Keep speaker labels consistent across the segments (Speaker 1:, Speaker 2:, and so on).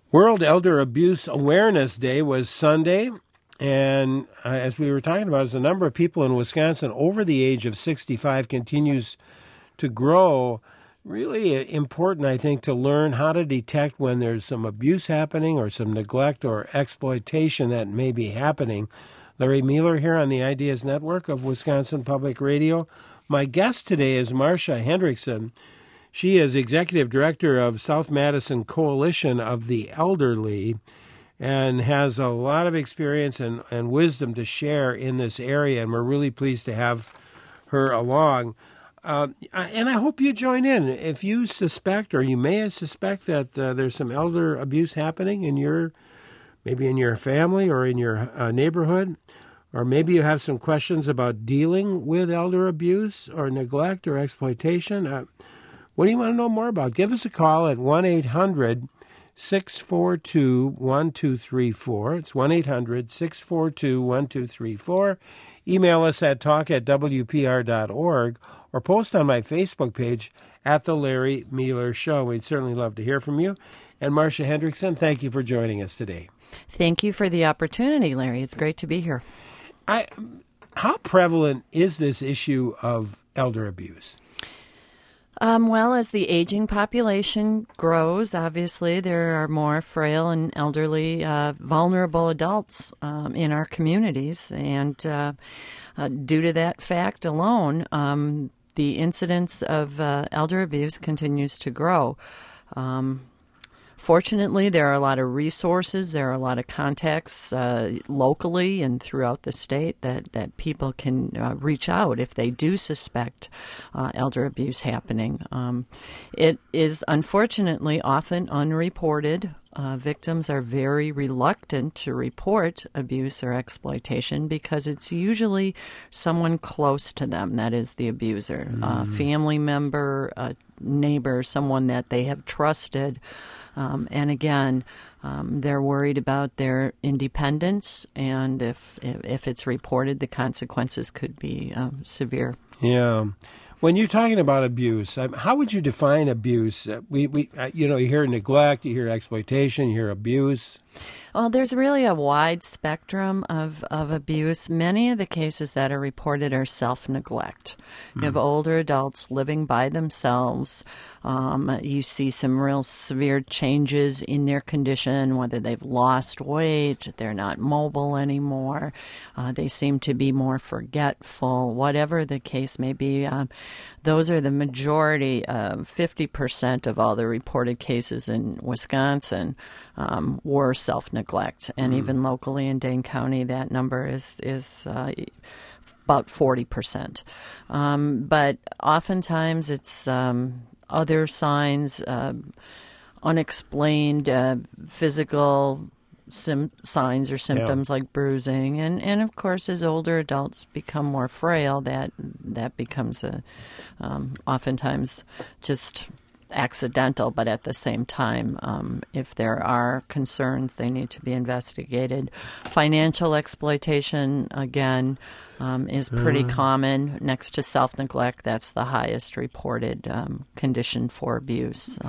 Speaker 1: World Elder Abuse Awareness Day was Sunday, and as we were talking about, the number of people in Wisconsin over the age of 65 continues to grow. Really important, I think, to learn how to detect when there's some abuse happening or some neglect or exploitation that may be happening. Larry Mueller here on the Ideas Network of Wisconsin Public Radio. My guest today is Marcia Hendrickson. She is Executive Director of South Madison Coalition of the Elderly and has a lot of experience and wisdom to share in this area, and we're really pleased to have her along. And I hope you join in. If you suspect or you may suspect that there's some elder abuse happening maybe in your family or in your neighborhood, or maybe you have some questions about dealing with elder abuse or neglect or exploitation, what do you want to know more about? Give us a call at 1-800-642-1234. It's 1-800-642-1234. Email us at talk@wpr.org or post on my Facebook page at The Larry Mueller Show. We'd certainly love to hear from you. And Marcia Hendrickson, thank you for joining us today.
Speaker 2: Thank you for the opportunity, Larry. It's great to be here.
Speaker 1: How prevalent is this issue of elder abuse?
Speaker 2: Well, as the aging population grows, obviously there are more frail and elderly, vulnerable adults in our communities. And due to that fact alone, the incidence of elder abuse continues to grow. Fortunately, there are a lot of resources, there are a lot of contacts locally and throughout the state that people can reach out if they do suspect elder abuse happening. It is unfortunately often unreported. Victims are very reluctant to report abuse or exploitation because it's usually someone close to them that is the abuser, a family member, a neighbor, someone that they have trusted. And again, they're worried about their independence, and if it's reported, the consequences could be severe.
Speaker 1: Yeah. When you're talking about abuse, how would you define abuse? You hear neglect, you hear exploitation, you hear abuse.
Speaker 2: Well, there's really a wide spectrum of abuse. Many of the cases that are reported are self-neglect. You have older adults living by themselves. You see some real severe changes in their condition, whether they've lost weight, they're not mobile anymore, they seem to be more forgetful, whatever the case may be. Those are the majority, 50% of all the reported cases in Wisconsin were self-neglect. And even locally in Dane County, that number is about 40%. But oftentimes it's other signs, unexplained physical signs or symptoms like bruising. And of course, as older adults become more frail, that becomes oftentimes just accidental, but at the same time, if there are concerns, they need to be investigated. Financial exploitation, again, is pretty common. Next to self-neglect, that's the highest reported condition for abuse.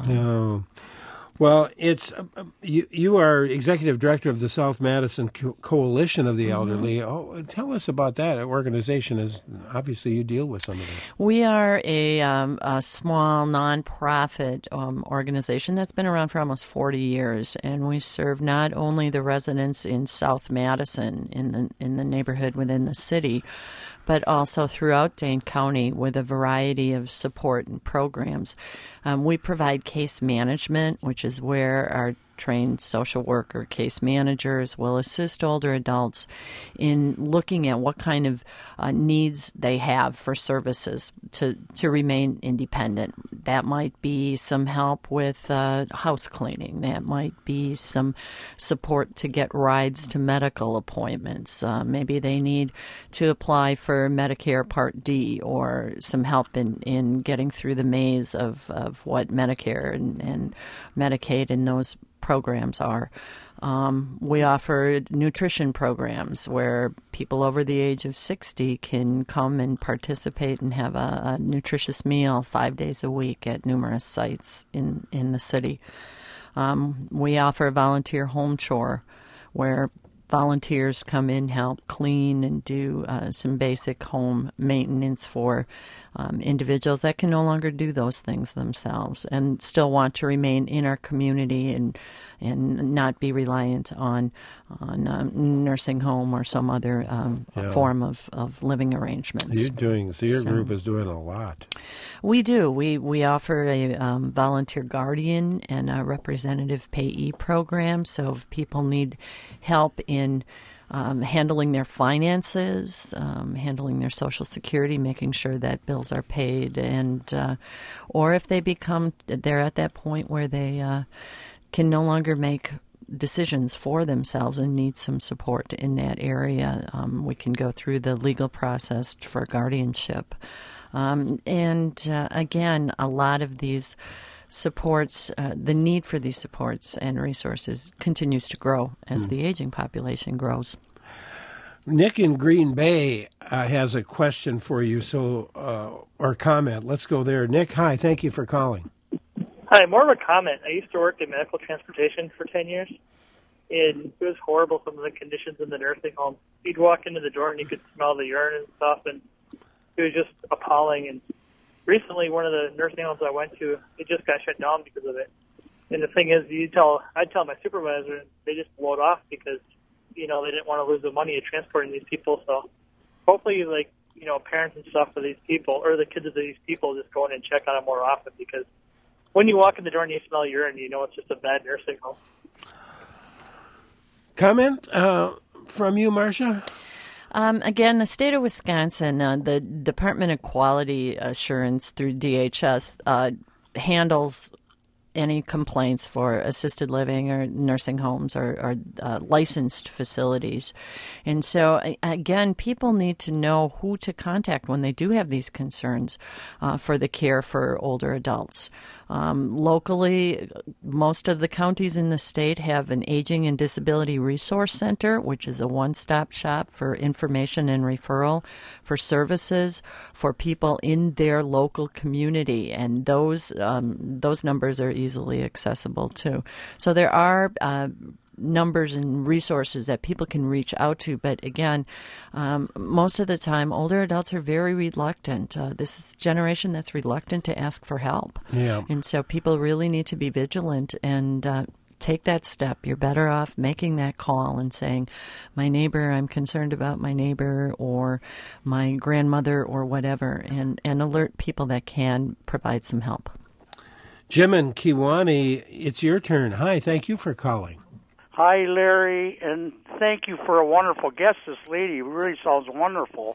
Speaker 1: Well, it's you are Executive Director of the South Madison Coalition of the Elderly. Oh, tell us about that organization. As obviously you deal with some of this.
Speaker 2: We are a small nonprofit organization that's been around for almost 40 years, and we serve not only the residents in South Madison in the neighborhood within the city, but also throughout Dane County with a variety of support and programs. We provide case management, which is where our trained social worker case managers will assist older adults in looking at what kind of needs they have for services to remain independent. That might be some help with house cleaning. That might be some support to get rides to medical appointments. Maybe they need to apply for Medicare Part D, or some help in getting through the maze of what Medicare and Medicaid and those programs are. We offer nutrition programs where people over the age of 60 can come and participate and have a nutritious meal 5 days a week at numerous sites in the city. We offer a volunteer home chore where volunteers come in, help clean, and do some basic home maintenance for individuals that can no longer do those things themselves and still want to remain in our community and not be reliant on nursing home or some other form of living arrangements.
Speaker 1: Your group is doing a lot.
Speaker 2: We do. We offer a volunteer guardian and a representative payee program. So if people need help in handling their finances, handling their Social Security, making sure that bills are paid, and or if they're at that point where they can no longer make decisions for themselves and need some support in that area, we can go through the legal process for guardianship. Again, a lot of these supports, the need for these supports and resources continues to grow as the aging population grows.
Speaker 1: Nick in Green Bay has a question for you, or comment. Let's go there. Nick, hi. Thank you for calling.
Speaker 3: Hi, more of a comment. I used to work in medical transportation for 10 years, and it was horrible, some of the conditions in the nursing home. You'd walk into the door and you could smell the urine and stuff, and it was just appalling. And recently, one of the nursing homes I went to, it just got shut down because of it. And the thing is, I'd tell my supervisor, and they just blow it off because, they didn't want to lose the money of transporting these people. So hopefully, parents and stuff of these people, or the kids of these people, just go in and check on them more often, because when you walk in the door and you smell urine, it's just a bad nursing home.
Speaker 1: Comment from you, Marcia?
Speaker 2: Again, the state of Wisconsin, the Department of Quality Assurance through DHS handles any complaints for assisted living or nursing homes or licensed facilities. And so, again, people need to know who to contact when they do have these concerns for the care for older adults. Locally, most of the counties in the state have an Aging and Disability Resource Center, which is a one-stop shop for information and referral for services for people in their local community, and those numbers are easily accessible too. So there are numbers and resources that people can reach out to. But again, most of the time, older adults are very reluctant. This is a generation that's reluctant to ask for help.
Speaker 1: Yeah.
Speaker 2: And so people really need to be vigilant and take that step. You're better off making that call and saying, my neighbor, I'm concerned about my neighbor or my grandmother or whatever, and alert people that can provide some help.
Speaker 1: Jim and Kewanee, it's your turn. Hi, thank you for calling.
Speaker 4: Hi, Larry, and thank you for a wonderful guest. This lady really sounds wonderful.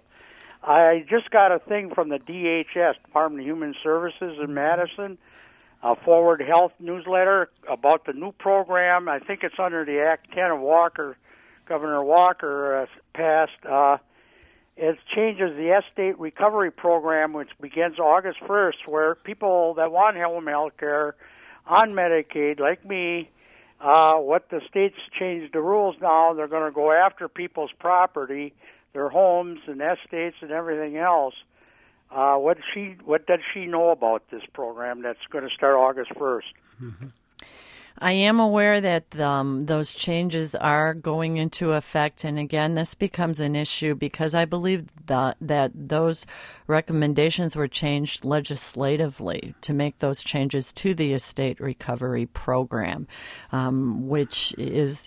Speaker 4: I just got a thing from the DHS, Department of Human Services in Madison, a Forward Health newsletter about the new program. I think it's under the Act 10 of Governor Walker passed. It changes the estate recovery program, which begins August 1st, where people that want home health care on Medicaid, like me, what the states changed the rules now, they're going to go after people's property, their homes and estates and everything else. What does she know about this program that's going to start August 1st?
Speaker 2: Mm-hmm. I am aware that those changes are going into effect, and again, this becomes an issue because I believe that those recommendations were changed legislatively to make those changes to the estate recovery program, which is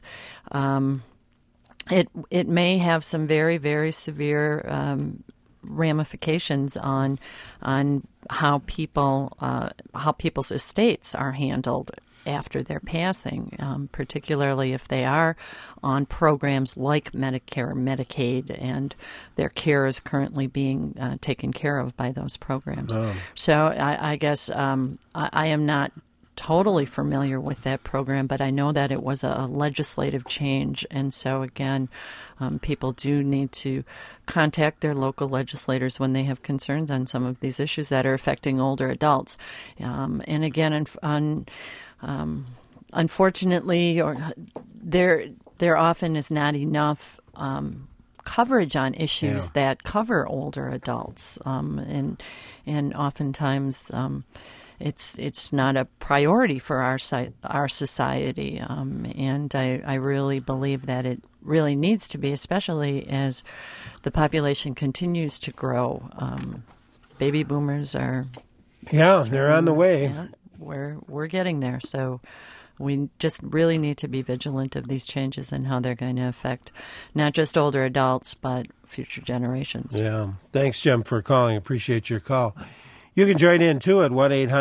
Speaker 2: it may have some very, very severe ramifications on how people's estates are handled after their passing, particularly if they are on programs like Medicare or Medicaid and their care is currently being taken care of by those programs. Oh. So I guess I am not totally familiar with that program, but I know that it was a legislative change. And so, again, people do need to contact their local legislators when they have concerns on some of these issues that are affecting older adults. And again, unfortunately, there often is not enough coverage on issues that cover older adults, and oftentimes it's not a priority for our society, and I really believe that it really needs to be, especially as the population continues to grow. Baby boomers are
Speaker 1: they're on the way.
Speaker 2: Yeah, we're getting there, so we just really need to be vigilant of these changes and how they're going to affect not just older adults, but future generations.
Speaker 1: Yeah. Thanks, Jim, for calling. Appreciate your call. You can join in, too, at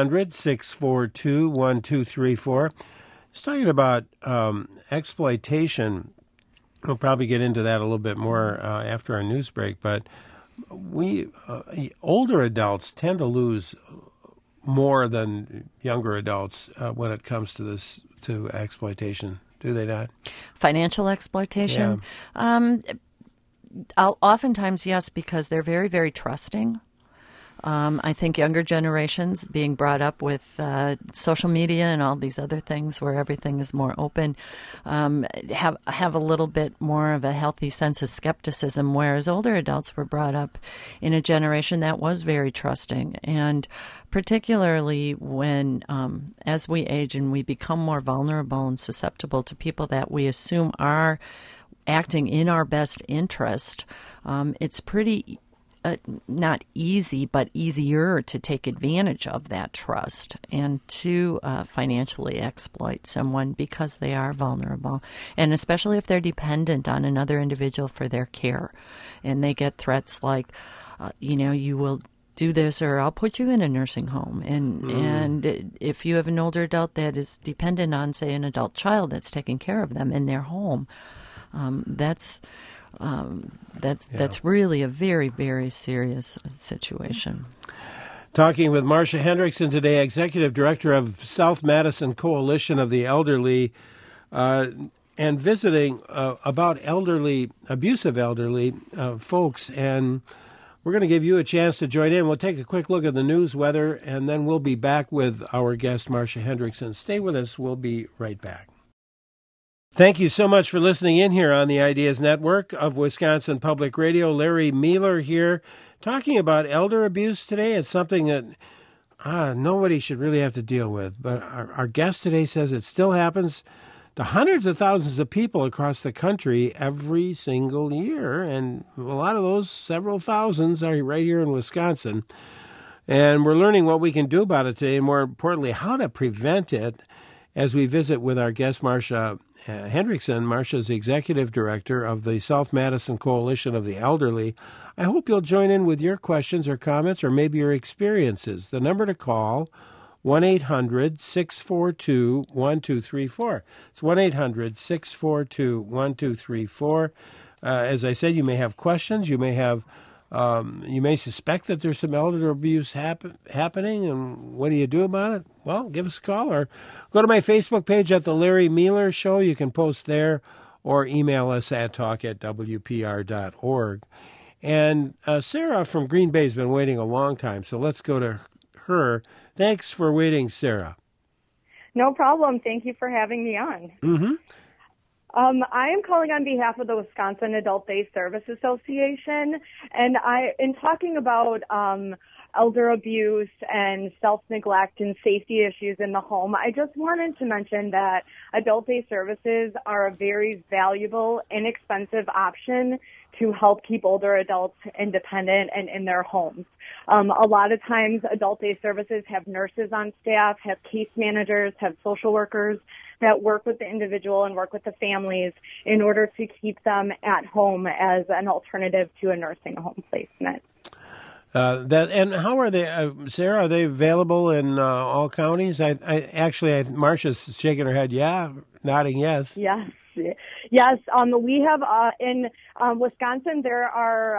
Speaker 1: 1-800-642-1234. It's talking about exploitation. We'll probably get into that a little bit more after our news break, but we older adults tend to lose more than younger adults when it comes to exploitation, do they not?
Speaker 2: Financial exploitation?
Speaker 1: Yeah.
Speaker 2: Oftentimes, yes, because they're very, very trusting. I think younger generations being brought up with social media and all these other things where everything is more open have a little bit more of a healthy sense of skepticism, whereas older adults were brought up in a generation that was very trusting. And particularly when, as we age and we become more vulnerable and susceptible to people that we assume are acting in our best interest, it's pretty not easy, but easier to take advantage of that trust and to financially exploit someone because they are vulnerable, and especially if they're dependent on another individual for their care, and they get threats like, you will do this or I'll put you in a nursing home. And if you have an older adult that is dependent on, say, an adult child that's taking care of them in their home, that's really a very, very serious situation.
Speaker 1: Talking with Marcia Hendrickson today, Executive Director of South Madison Coalition of the Elderly, and visiting about abusive elderly folks. And we're going to give you a chance to join in. We'll take a quick look at the news, weather, and then we'll be back with our guest, Marcia Hendrickson. Stay with us. We'll be right back. Thank you so much for listening in here on the Ideas Network of Wisconsin Public Radio. Larry Mueller here, talking about elder abuse today. It's something that nobody should really have to deal with. But our guest today says it still happens to hundreds of thousands of people across the country every single year. And a lot of those, several thousands, are right here in Wisconsin. And we're learning what we can do about it today, and more importantly, how to prevent it, as we visit with our guest, Marcia Hendrickson. Marcia's Executive Director of the South Madison Coalition of the Elderly. I hope you'll join in with your questions or comments or maybe your experiences. The number to call, 1-800-642-1234. It's 1-800-642-1234. As I said, you may have questions. You may suspect that there's some elder abuse happening, and what do you do about it? Well, give us a call or go to my Facebook page at The Larry Mueller Show. You can post there or email us at talk@wpr.org. And Sarah from Green Bay has been waiting a long time, so let's go to her. Thanks for waiting, Sarah.
Speaker 5: No problem. Thank you for having me on.
Speaker 1: Mm-hmm.
Speaker 5: I am calling on behalf of the Wisconsin Adult Day Service Association, and in talking about elder abuse and self-neglect and safety issues in the home, I just wanted to mention that Adult Day Services are a very valuable, inexpensive option to help keep older adults independent and in their homes. A lot of times, Adult Day Services have nurses on staff, have case managers, have social workers that work with the individual and work with the families in order to keep them at home as an alternative to a nursing home placement.
Speaker 1: And how are they, Sarah? Are they available in all counties? Marcia's shaking her head, nodding yes.
Speaker 5: Yes. Yes, we have in Wisconsin there are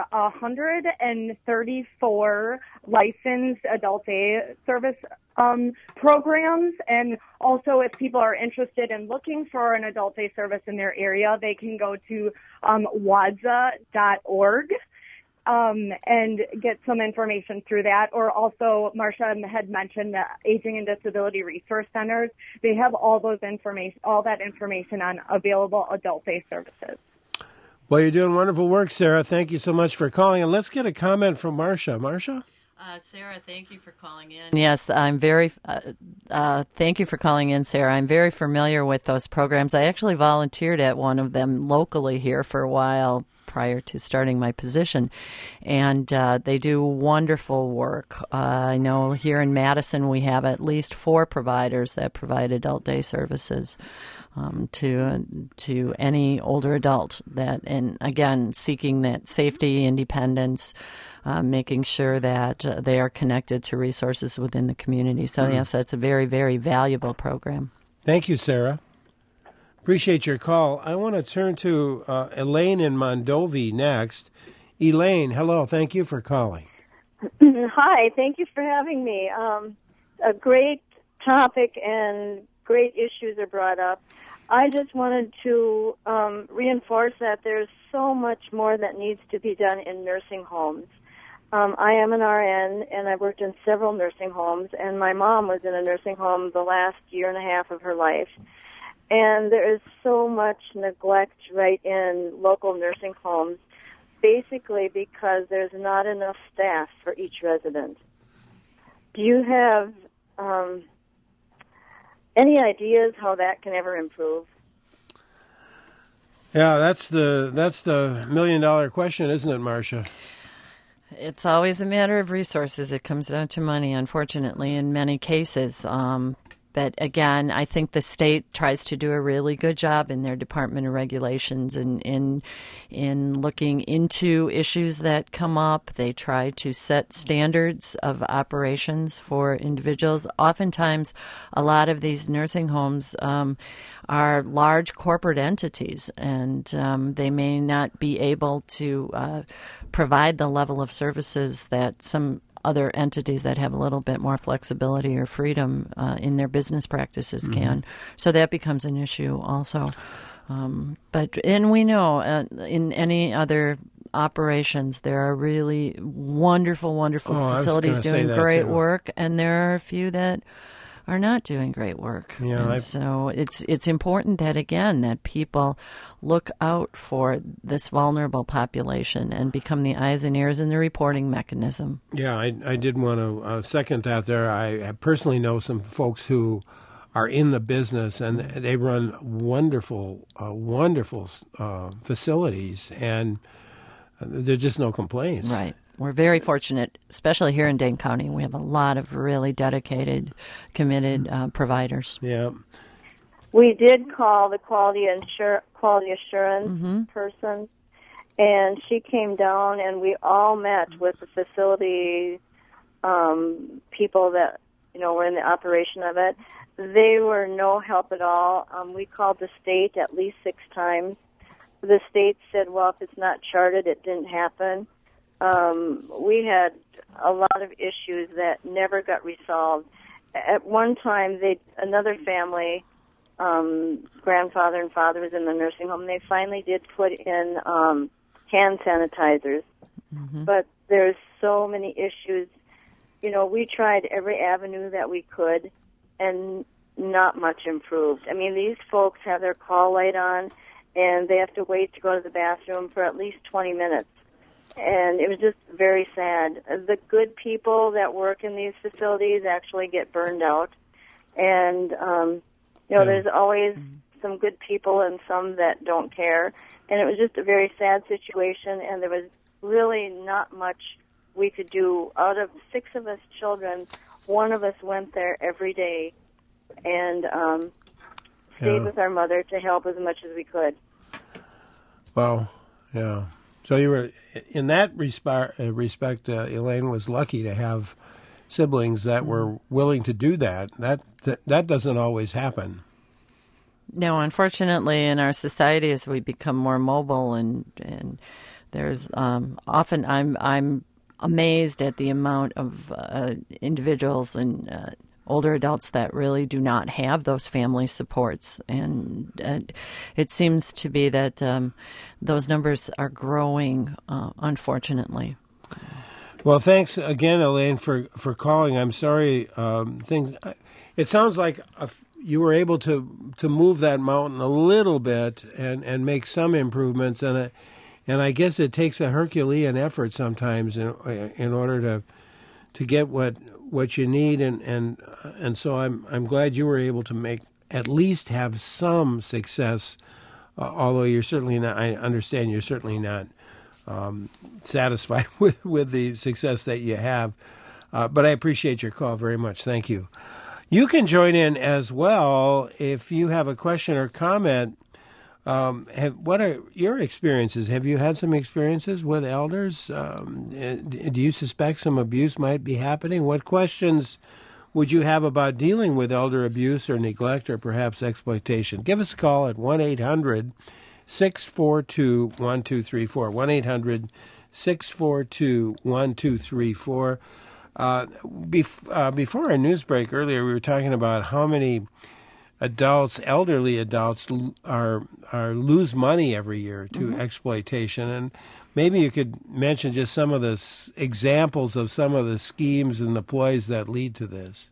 Speaker 5: 134 licensed adult day service programs, and also if people are interested in looking for an adult day service in their area, they can go to wadza.org. And get some information through that. Or also, Marcia had mentioned the Aging and Disability Resource Centers. They have all that information on available adult day services.
Speaker 1: Well, you're doing wonderful work, Sarah. Thank you so much for calling. And let's get a comment from Marcia. Marcia?
Speaker 2: Sarah, thank you for calling in. Yes, I'm very. Thank you for calling in, Sarah. I'm very familiar with those programs. I actually volunteered at one of them locally here for a while prior to starting my position, and they do wonderful work. I know here in Madison we have at least 4 providers that provide adult day services to any older adult that, and again, seeking that safety, independence, making sure that they are connected to resources within the community. So yes, that's a very, very valuable program.
Speaker 1: Thank you, Sarah. Appreciate your call. I want to turn to Elaine in Mondovi next. Elaine, hello. Thank you for calling.
Speaker 6: Hi. Thank you for having me. A great topic and great issues are brought up. I just wanted to reinforce that there's so much more that needs to be done in nursing homes. I am an RN, and I worked in several nursing homes, and my mom was in a nursing home the last year and a half of her life. And there is so much neglect right in local nursing homes, basically because there's not enough staff for each resident. Do you have any ideas how that can ever improve?
Speaker 1: Yeah, that's the $1 million question, isn't it, Marcia?
Speaker 2: It's always a matter of resources. It comes down to money, unfortunately, in many cases. But again, I think the state tries to do a really good job in their Department of Regulations and in looking into issues that come up. They try to set standards of operations for individuals. Oftentimes, a lot of these nursing homes are large corporate entities, and they may not be able to provide the level of services that some other entities that have a little bit more flexibility or freedom in their business practices can. So that becomes an issue also. And we know in any other operations, there are really wonderful facilities doing great work, and there are a few that are not doing great work.
Speaker 1: Yeah,
Speaker 2: so it's important that, again, that people look out for this vulnerable population and become the eyes and ears in the reporting mechanism.
Speaker 1: Yeah, I did want to second that there. I personally know some folks who are in the business, and they run wonderful facilities, and there's just no complaints.
Speaker 2: Right. We're very fortunate, especially here in Dane County. We have a lot of really dedicated, committed providers.
Speaker 1: Yeah.
Speaker 6: We did call the quality assurance person, and she came down, and we all met with the facility people that were in the operation of it. They were no help at all. We called the state at least 6 times. The state said, "Well, if it's not charted, it didn't happen." We had a lot of issues that never got resolved. At one time, another family, grandfather and father was in the nursing home. They finally did put in hand sanitizers, but there's so many issues. We tried every avenue that we could, and not much improved. I mean, these folks have their call light on, and they have to wait to go to the bathroom for at least 20 minutes. And it was just very sad. The good people that work in these facilities actually get burned out. And, there's always some good people and some that don't care. And it was just a very sad situation, and there was really not much we could do. Out of 6 of us children, 1 of us went there every day and stayed with our mother to help as much as we could.
Speaker 1: Wow, yeah. So you were, in that respect, Elaine was lucky to have siblings that were willing to do that. That doesn't always happen.
Speaker 2: No, unfortunately, in our society, as we become more mobile, and there's often I'm amazed at the amount of individuals and older adults that really do not have those family supports, and it seems to be that those numbers are growing, unfortunately.
Speaker 1: Well, thanks again, Elaine, for calling. I'm sorry. It sounds like you were able to move that mountain a little bit and make some improvements, and I guess it takes a Herculean effort sometimes in order get what you need, and so I'm glad you were able to at least have some success. Although you're certainly not, I understand you're certainly not satisfied with the success that you have. But I appreciate your call very much. Thank you. You can join in as well if you have a question or comment. What are your experiences? Have you had some experiences with elders? Do you suspect some abuse might be happening? What questions would you have about dealing with elder abuse or neglect or perhaps exploitation? Give us a call at 1-800-642-1234, 1-800-642-1234. Before our news break earlier, we were talking about how many elderly adults lose money every year to exploitation, and maybe you could mention just some of the examples of some of the schemes and the ploys that lead to this.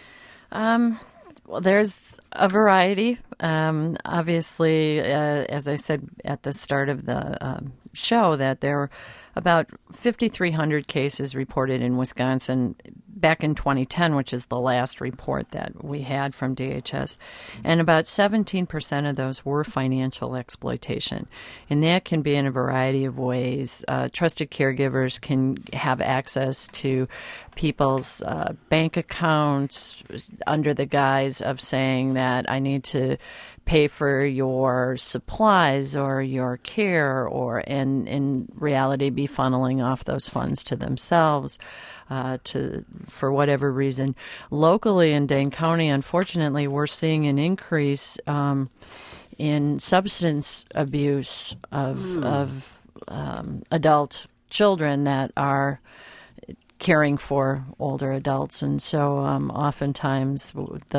Speaker 2: Well, there's a variety. Obviously, as I said at the start of the show, that there were about 5,300 cases reported in Wisconsin back in 2010, which is the last report that we had from DHS, and about 17% of those were financial exploitation. And that can be in a variety of ways. Trusted caregivers can have access to people's bank accounts under the guise of saying that I need to pay for your supplies or your care, or in reality be funneling off those funds to themselves for whatever reason. Locally in Dane County, unfortunately, we're seeing an increase in substance abuse of adult children that are caring for older adults, and so oftentimes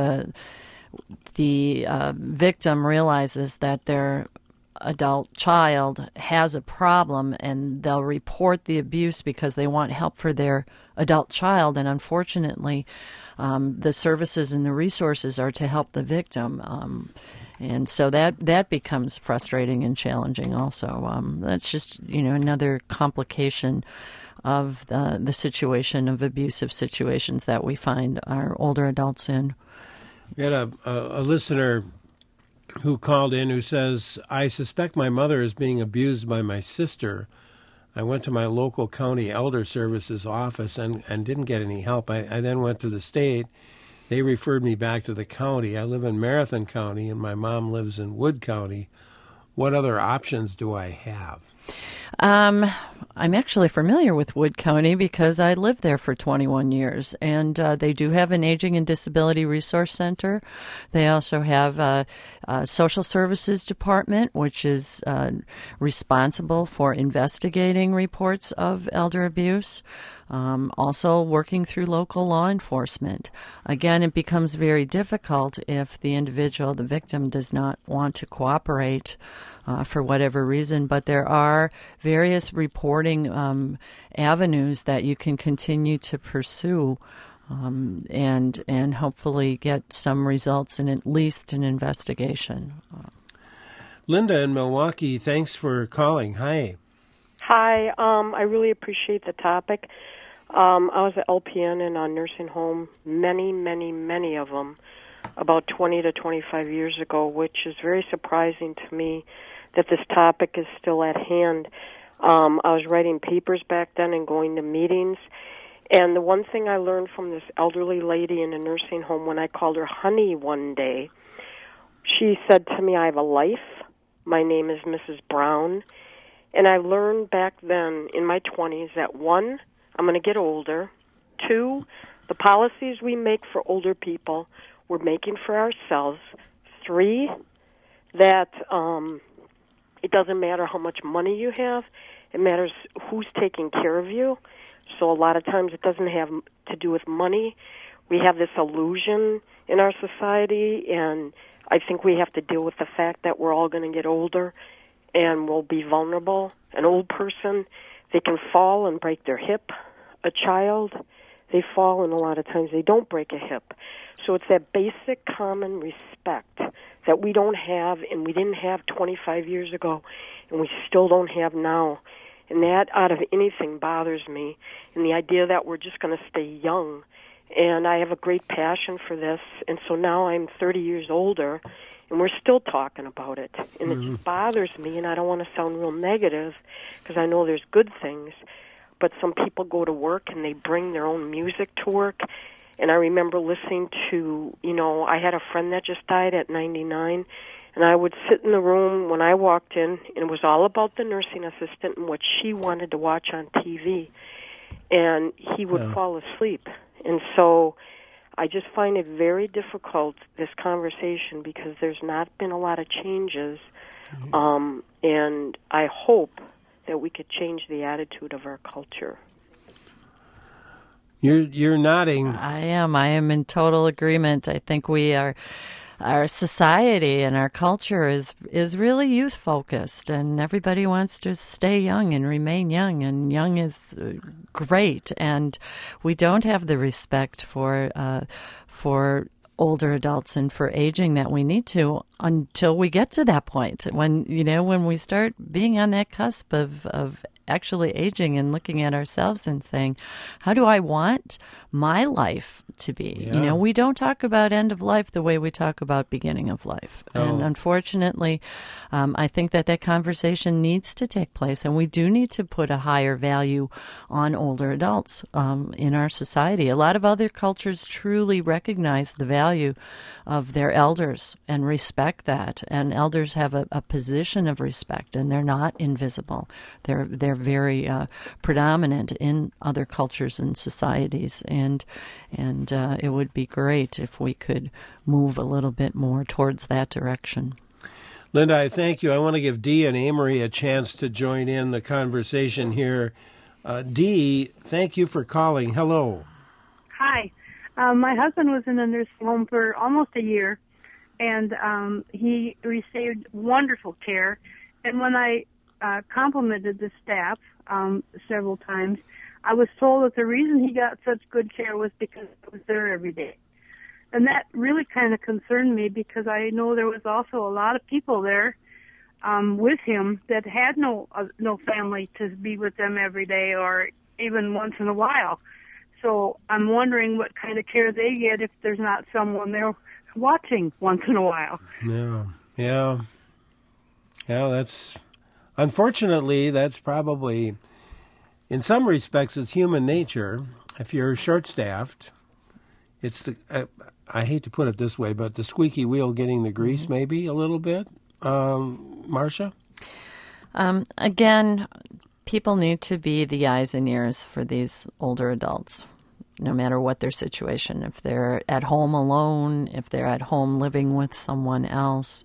Speaker 2: the victim realizes that their adult child has a problem, and they'll report the abuse because they want help for their adult child. And unfortunately, the services and the resources are to help the victim. And so that becomes frustrating and challenging also. That's just, another complication of the situation of abusive situations that we find our older adults in.
Speaker 1: We had a listener who called in who says, I suspect my mother is being abused by my sister. I went to my local county elder services office and didn't get any help. I then went to the state. They referred me back to the county. I live in Marathon County, and my mom lives in Wood County. What other options do I have?
Speaker 2: I'm actually familiar with Wood County because I lived there for 21 years, and they do have an Aging and Disability Resource Center. They also have a Social Services Department, which is responsible for investigating reports of elder abuse. Also working through local law enforcement. Again, it becomes very difficult if the individual, the victim, does not want to cooperate for whatever reason, but there are various reporting avenues that you can continue to pursue and hopefully get some results in at least an investigation.
Speaker 1: Linda in Milwaukee, thanks for calling. Hi.
Speaker 7: Hi, I really appreciate the topic. I was at LPN in a nursing home, many of them, about 20 to 25 years ago, which is very surprising to me that this topic is still at hand. I was writing papers back then and going to meetings, and the one thing I learned from this elderly lady in a nursing home when I called her honey one day, she said to me, I have a life. My name is Mrs. Brown. And I learned back then in my 20s that, one, I'm going to get older. Two, the policies we make for older people, we're making for ourselves. Three, that it doesn't matter how much money you have. It matters who's taking care of you. So a lot of times it doesn't have to do with money. We have this illusion in our society, and I think we have to deal with the fact that we're all going to get older and will be vulnerable. An old person, they can fall and break their hip. A child, they fall, and a lot of times they don't break a hip. So it's that basic common respect that we don't have and we didn't have 25 years ago and we still don't have now. And that, out of anything, bothers me. And the idea that we're just going to stay young. And I have a great passion for this. And so now I'm 30 years older, and we're still talking about it. And it just bothers me, and I don't want to sound real negative because I know there's good things. But some people go to work, and they bring their own music to work. And I remember listening to, I had a friend that just died at 99, and I would sit in the room when I walked in, and it was all about the nursing assistant and what she wanted to watch on TV. And he would fall asleep. And so I just find it very difficult, this conversation, because there's not been a lot of changes. And I hope that we could change the attitude of our culture.
Speaker 1: You're nodding.
Speaker 2: I am in total agreement. I think our society and our culture is really youth focused, and everybody wants to stay young and remain young, and young is great, and we don't have the respect for older adults and for aging that we need to until we get to that point when we start being on that cusp of actually aging and looking at ourselves and saying, how do I want my life to be?
Speaker 1: Yeah.
Speaker 2: We don't talk about end of life the way we talk about beginning of life.
Speaker 1: Oh.
Speaker 2: And unfortunately, I think that conversation needs to take place, and we do need to put a higher value on older adults in our society. A lot of other cultures truly recognize the value of their elders and respect that. And elders have a position of respect, and they're not invisible. They're very predominant in other cultures and societies, and it would be great if we could move a little bit more towards that direction.
Speaker 1: Linda, I thank you. I want to give Dee and Amory a chance to join in the conversation here. Dee, thank you for calling. Hello.
Speaker 8: Hi. My husband was in a nursing home for almost a year, and he received wonderful care. And when I complimented the staff several times, I was told that the reason he got such good care was because I was there every day. And that really kind of concerned me, because I know there was also a lot of people there with him that had no family to be with them every day or even once in a while. So I'm wondering what kind of care they get if there's not someone there watching once in a while.
Speaker 1: Yeah, unfortunately, that's probably, in some respects, it's human nature. If you're short-staffed, it's I hate to put it this way, but the squeaky wheel getting the grease, maybe a little bit. Marcia?
Speaker 2: Again, people need to be the eyes and ears for these older adults, no matter what their situation. If they're at home alone, if they're at home living with someone else,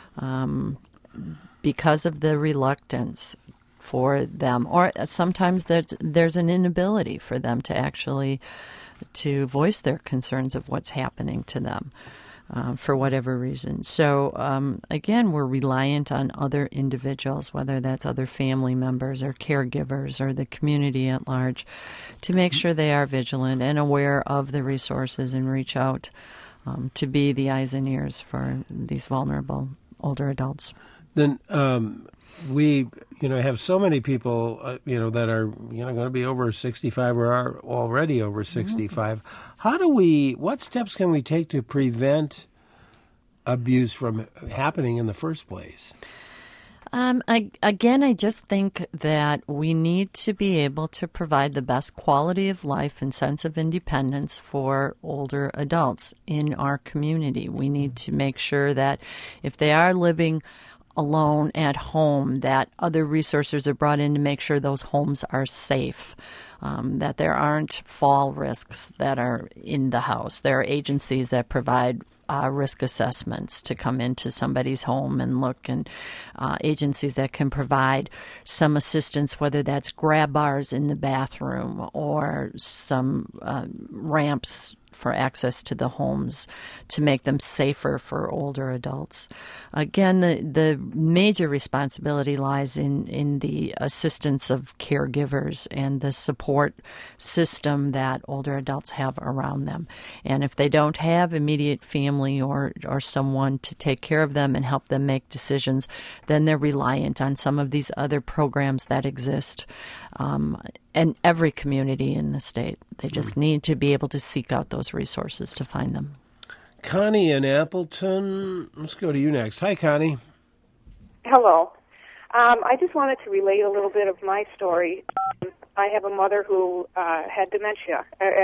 Speaker 2: because of the reluctance for them, or sometimes there's an inability for them to actually to voice their concerns of what's happening to them for whatever reason. So again, we're reliant on other individuals, whether that's other family members or caregivers or the community at large, to make sure they are vigilant and aware of the resources and reach out to be the eyes and ears for these vulnerable older adults.
Speaker 1: Then we, have so many people, that are, going to be over 65 or are already over 65. What steps can we take to prevent abuse from happening in the first place?
Speaker 2: I just think that we need to be able to provide the best quality of life and sense of independence for older adults in our community. We need to make sure that if they are living alone at home, that other resources are brought in to make sure those homes are safe, that there aren't fall risks that are in the house. There are agencies that provide risk assessments to come into somebody's home and look, and agencies that can provide some assistance, whether that's grab bars in the bathroom or some ramps for access to the homes to make them safer for older adults. Again, the major responsibility lies in the assistance of caregivers and the support support system that older adults have around them. And if they don't have immediate family or someone to take care of them and help them make decisions, then they're reliant on some of these other programs that exist in every community in the state. They just need to be able to seek out those resources to find them.
Speaker 1: Connie in Appleton, let's go to you next. Hi, Connie.
Speaker 9: Hello. I just wanted to relate a little bit of my story. I have a mother who has dementia,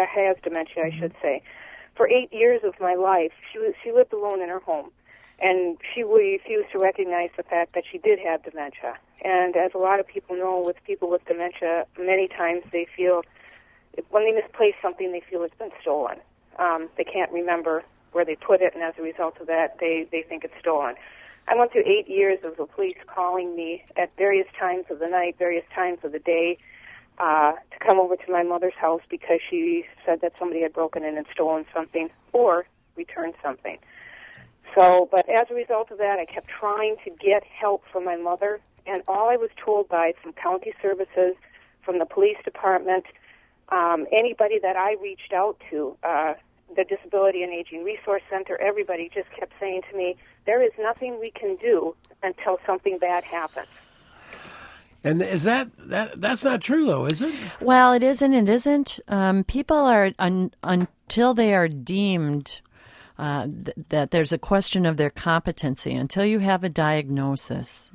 Speaker 9: I should say. For 8 years of my life, she lived alone in her home, and she refused to recognize the fact that she did have dementia. And as a lot of people know, with people with dementia, many times they feel, when they misplace something, they feel it's been stolen. They can't remember where they put it, and as a result of that, they think it's stolen. I went through 8 years of the police calling me at various times of the night, various times of the day, to come over to my mother's house because she said that somebody had broken in and stolen something or returned something. So, but as a result of that, I kept trying to get help from my mother, and all I was told from county services, from the police department, anybody that I reached out to, the Disability and Aging Resource Center, everybody just kept saying to me, there is nothing we can do until something bad happens.
Speaker 1: And is that's not true, though, is it?
Speaker 2: Well, it isn't. It isn't. People are, until they are deemed that there's a question of their competency, until you have a diagnosis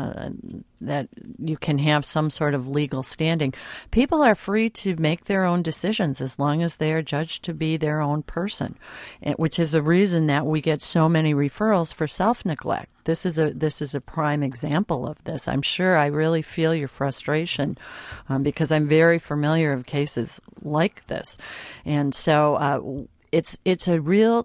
Speaker 2: that you can have some sort of legal standing, people are free to make their own decisions as long as they are judged to be their own person, which is a reason that we get so many referrals for self-neglect. This is a prime example of this. I'm sure I really feel your frustration because I'm very familiar of cases like this. And so it's a real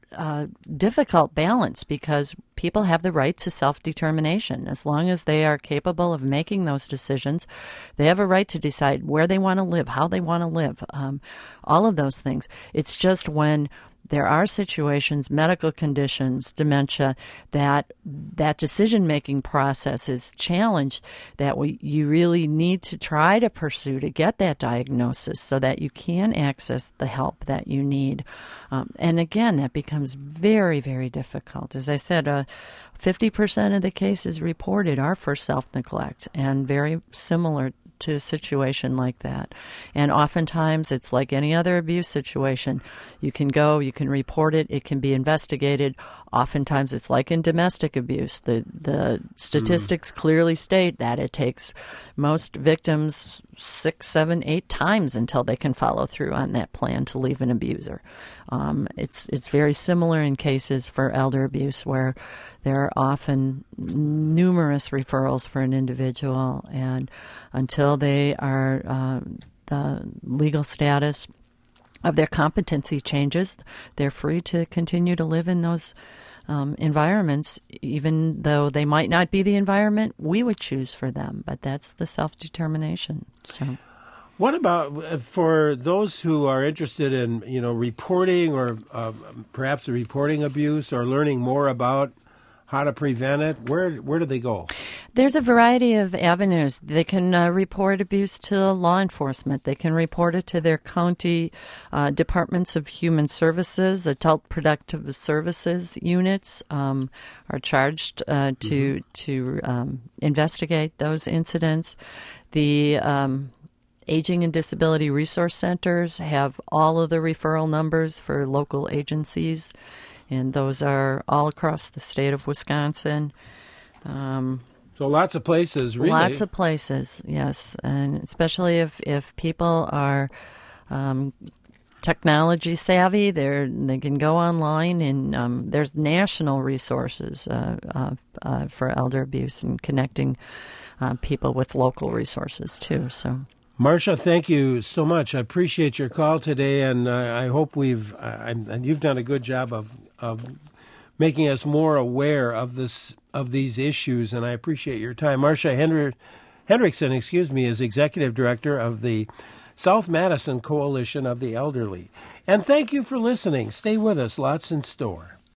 Speaker 2: difficult balance because people have the right to self-determination. As long as they are capable of making those decisions, they have a right to decide where they want to live, how they want to live, all of those things. It's just when there are situations, medical conditions, dementia, that decision-making process is challenged, that you really need to try to pursue to get that diagnosis so that you can access the help that you need. And again, that becomes very, very difficult. As I said, 50% of the cases reported are for self-neglect and very similar to a situation like that. And oftentimes it's like any other abuse situation. You can go, you can report it, it can be investigated. Oftentimes it's like in domestic abuse. The statistics clearly state that it takes most victims 6, 7, 8 times until they can follow through on that plan to leave an abuser. It's very similar in cases for elder abuse where there are often numerous referrals for an individual, and until they are the legal status of their competency changes, they're free to continue to live in those environments, even though they might not be the environment we would choose for them. But that's the self-determination. So,
Speaker 1: what about for those who are interested in reporting or perhaps reporting abuse or learning more about how to prevent it? Where do they go?
Speaker 2: There's a variety of avenues. They can report abuse to law enforcement. They can report it to their county departments of human services. Adult Protective Services units are charged to investigate those incidents. The Aging and Disability Resource Centers have all of the referral numbers for local agencies, and those are all across the state of Wisconsin.
Speaker 1: So lots of places, really.
Speaker 2: Lots of places, yes. And especially if people are technology savvy, they can go online, and there's national resources for elder abuse and connecting people with local resources, too. So,
Speaker 1: Marcia, thank you so much. I appreciate your call today, and I hope you've done a good job of making us more aware of these issues, and I appreciate your time. Marcia Hendrickson, is Executive Director of the South Madison Coalition of the Elderly. And thank you for listening. Stay with us. Lots in store.